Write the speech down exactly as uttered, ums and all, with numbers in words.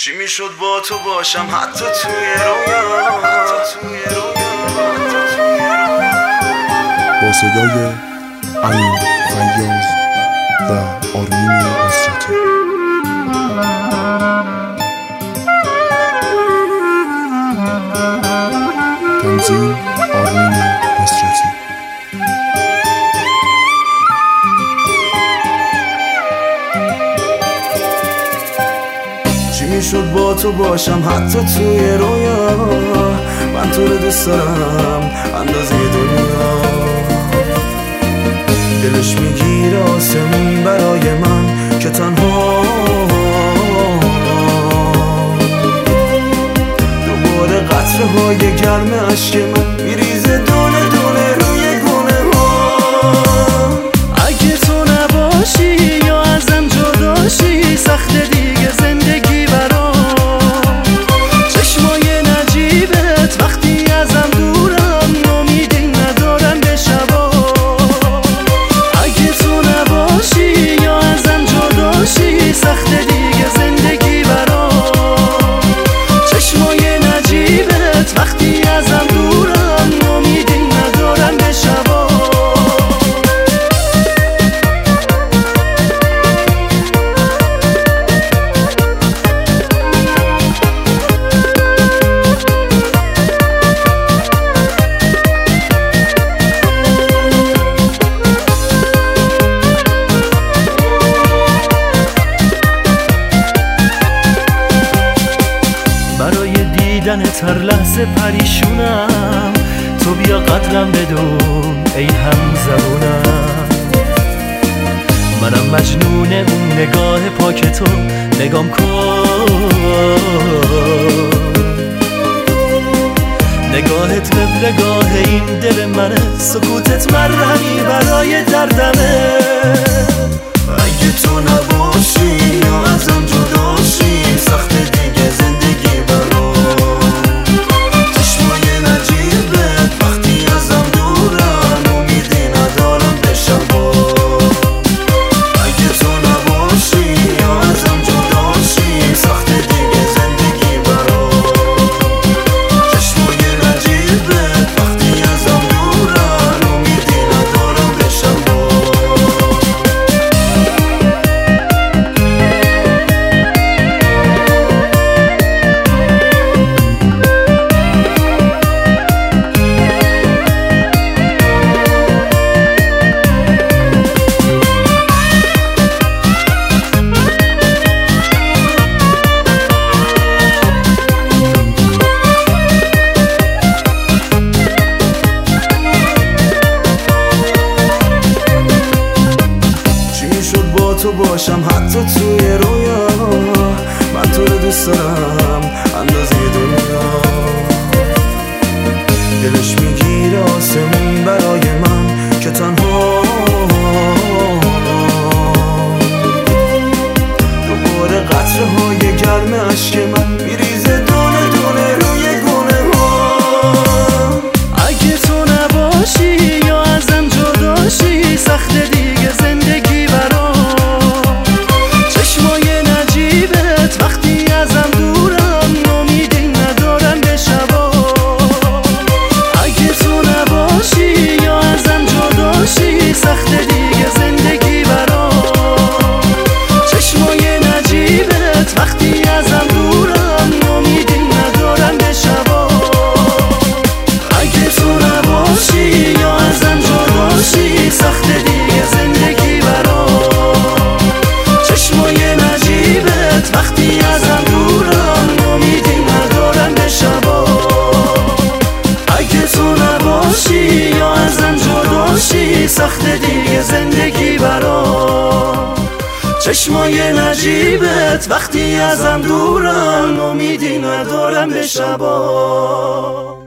چی میشد با تو باشم حتی توی رویا، حتی توی رویا. با صدای امین فیاض و آرمین نصرتی. تنظیم آرمین نصرتی. چی میشد با تو باشم حتی توی رویا، من تو رو دوست دارم اندازه دنیا. دلش میگیره آسمون برای من که تنها دوباره قطره های گرم عشق من میریزه دونه دونه روی گونه ها. اگه تو نباشی یا ازم جداشی سخت دیگه زندگی برام. چشمای نجیبت وقتی ازم دورم امیدی ندارم به شبا. اگه تو نباشی یا ازم جداشی سخت دیگه زندگی برام. چشمای نجیبت وقتی ازم دورم امیدی ندارم به شبا. برای دیدنت هر لحظه پریشونم، تو بیا قدرم بدون ای هم زبونم. منم مجنون اون نگاه پاک تو، نگام کن نگاهت قبلگاه این دل منه، سکوتت مرهمی برای دردمه. اگه تو نباشی یا ازم جداشی سخت دیگه زندگی برام. چشمای نجیبت وقتی ازم دورن امیدی ندارم به شبا. اگه تو نباشی یا ازم جداشی سخت دیگه زندگی برام. چشمای نجیبت وقتی ازم دورن امیدی ندارم به شبا. تو باشم حتی توی رویا، من تو رو دوست دارم اندازه دنیا. دلش میگیره آسمون برای من که تنها دوباره قطره های گرم عشق من میریزه دونه دونه روی گونه ها. اگه تو نباشی یا ازم جداشی سخت دیگه زندگی برام. وقتی ازم دورم امیدی ندارم به شبا. اگه تو نباشی یا ازم جداشی سخت دیگه زندگی برام. چشمای نجیبت وقتی ازم دورم امیدی ندارم به شبا. اگه تو نباشی یا ازم جداشی سخت دیگه زندگی برام. چشمای نجیبت وقتی ازم دورم امیدی ندارم به شبا. اگه تو نباشی یا ازم جداشی سخت دیگه زندگی برام. چشمای نجیبت وقتی ازم دورم امیدی ندارم به شبا.